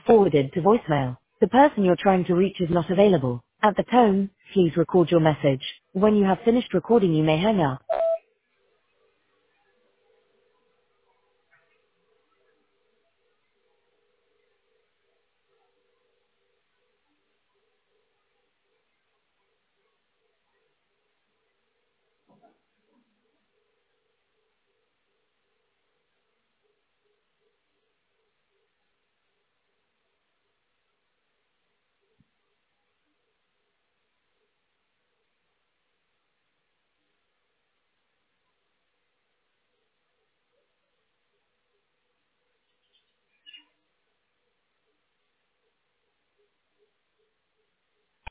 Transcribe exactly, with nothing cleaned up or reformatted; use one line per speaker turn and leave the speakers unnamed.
forwarded to voicemail. The person you're trying to reach is not available. At the tone, please record your message. When you have finished recording, you may hang up.